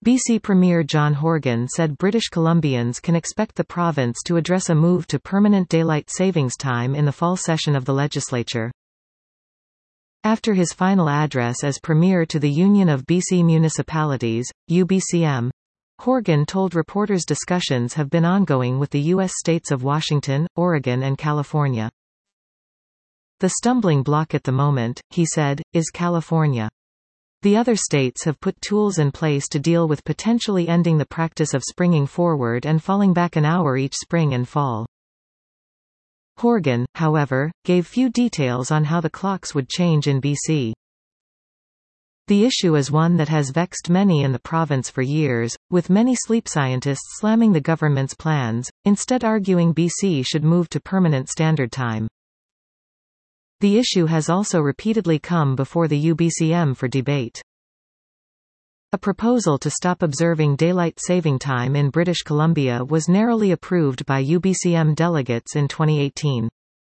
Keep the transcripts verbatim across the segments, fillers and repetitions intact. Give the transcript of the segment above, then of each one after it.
B C Premier John Horgan said British Columbians can expect the province to address a move to permanent daylight savings time in the fall session of the legislature. After his final address as Premier to the Union of B C Municipalities, U B C M, Horgan told reporters discussions have been ongoing with the U S states of Washington, Oregon and California. The stumbling block at the moment, he said, is California. The other states have put tools in place to deal with potentially ending the practice of springing forward and falling back an hour each spring and fall. Horgan, however, gave few details on how the clocks would change in B C. The issue is one that has vexed many in the province for years, with many sleep scientists slamming the government's plans, instead arguing B C should move to permanent standard time. The issue has also repeatedly come before the U B C M for debate. A proposal to stop observing daylight saving time in British Columbia was narrowly approved by U B C M delegates in twenty eighteen.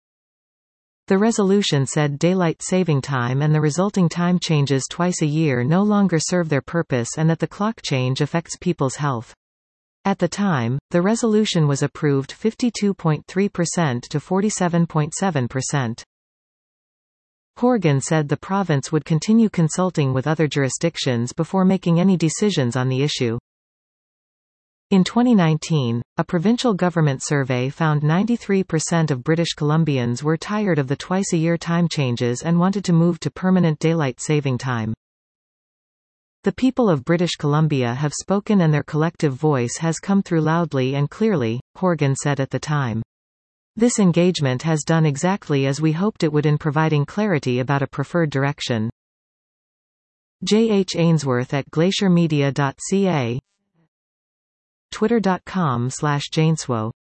The resolution said daylight saving time and the resulting time changes twice a year no longer serve their purpose and that the clock change affects people's health. At the time, the resolution was approved fifty-two point three percent to forty-seven point seven percent. Horgan said the province would continue consulting with other jurisdictions before making any decisions on the issue. In twenty nineteen, a provincial government survey found ninety-three percent of British Columbians were tired of the twice-a-year time changes and wanted to move to permanent daylight saving time. The people of British Columbia have spoken and their collective voice has come through loudly and clearly, Horgan said at the time. This engagement has done exactly as we hoped it would in providing clarity about a preferred direction. J H Ainsworth at glacier media dot c a, twitter dot com slash janeswo